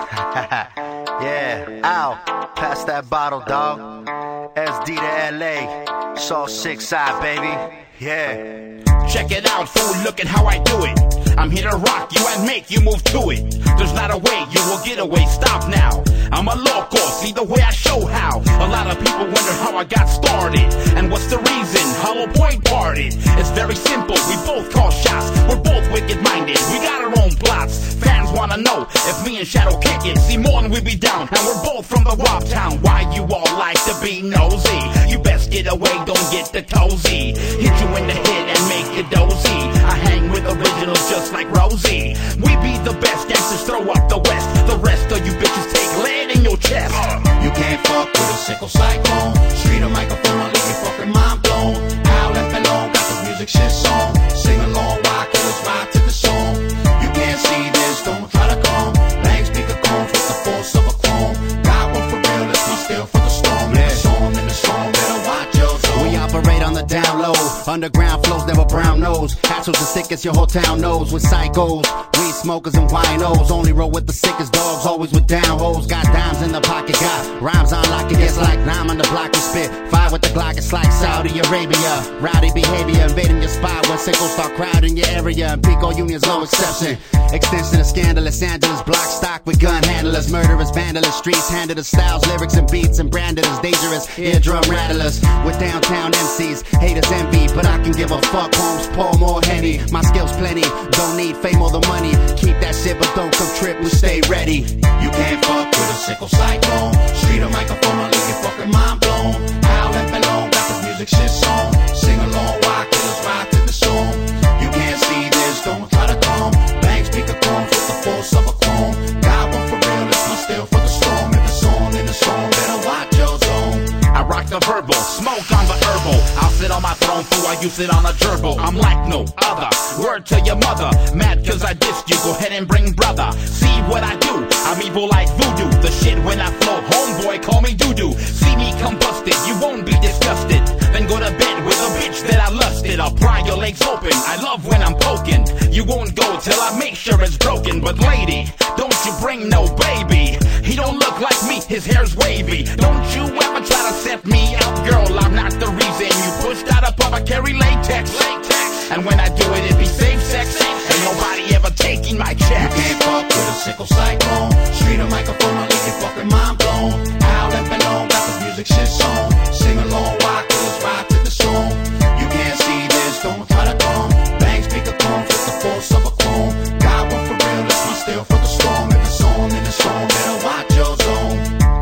Yeah, ow, pass that bottle, dog. SD to LA, Saw 6 side, baby. Yeah. Check it out, fool, look at how I do it. I'm here to rock you and make you move to it. There's not a way you will get away, stop now. I'm a loco, see the way I show how. A lot of people wonder how I got started. And what's the reason? Hollow Point parted. It's very simple, we both call shots. We're both wicked-minded, we got our own plots. Fans wanna know if me and Shadow kick it. See more and we be down, and we're both from the Wop Town. Why you all like to be nosy? You best get away, don't get the cozy. Hit you in the head and make you dozy. I hang with originals just like Rosie. We be the best gangsters, throw up the West. The rest of you bitches take lead in your chest. You can't fuck with a sickle cyclone. Street a microphone, I'll leave your fucking mind blown. Howl and belong, got the music shit song. Sing along, why killers ride to the song. You can't see this, don't try to come. Bang speaker cones with the force of a clone. Got one for real, let's be still for the storm. In the song, better watch your zone. We operate on the down low. Underground flows, never brown nose. Hassles the sickest your whole town knows. With psychos, weed smokers and winos. Only roll with the sickest dogs, always with down hoes. Got dimes in the pocket, got rhymes on lock. It gets like nine on the block and spit. Fire with the Glock, it's like Saudi Arabia. Rowdy behavior, invading your spot when sickles start crowding your area. And Pico Union's no exception. Extension of scandalous, Angeles block stock with gun handlers. Murderers, vandalists, streets handed us styles, lyrics and beats and branded as dangerous. Eardrum rattlers with downtown MCs. Haters envy, but I can give a fuck. Homes, pour more Henny. My skills plenty, don't need fame or the money. Keep that shit, but don't come trip, we stay ready. You can't fuck with a sickle cyclone. Street a microphone, I'll leave your fucking mind blown. Howl and belong, got the music shit song. Sing along, why killers ride to the song. You can't see this, don't try to come. Bang speaker cones with the force of a clone. Got one for real, let's be still for the storm. In the song, better watch your zone. I rock the verbal, smoke on the herbal. I'll sit on my throne, fool, while you sit on a gerbil. I'm like no other, word to your mother. Mad cause I dissed you, go ahead and bring brother. See what I do, I'm evil like voodoo. The shit when I flow, homeboy, call me doo-doo. See me combusted, you won't be disgusted. Then go to bed with a bitch that I lusted. I'll pry your legs open, I love when I'm poking. You won't go till I make sure it's broken. But lady, don't you bring no baby. He don't look like me, his hair's wavy. Don't you ever try to set me out, girl, I'm not the reason you pushed out of pub. I carry latex. And when I do it, it be safe sex. Ain't nobody ever taking my check. You can't fuck with a sickle cyclone. Street a microphone, I'll leave your fucking mind blown. Howl and belong, got the music shit song. Sing along, why killers ride to the song. You can't see this, don't try to come. Bang speaker cones with the force of a clone. Got one for real, let's be still for the storm. In the song, better watch your zone.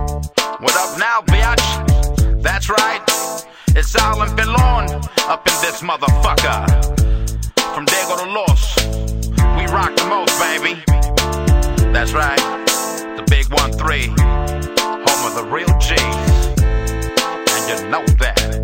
What up now, bitch? That's right, it's Al and Belon up in this motherfucker. From Diego to Los, we rock the most, baby. That's right, the big 1-3, home of the real G's. And you know that.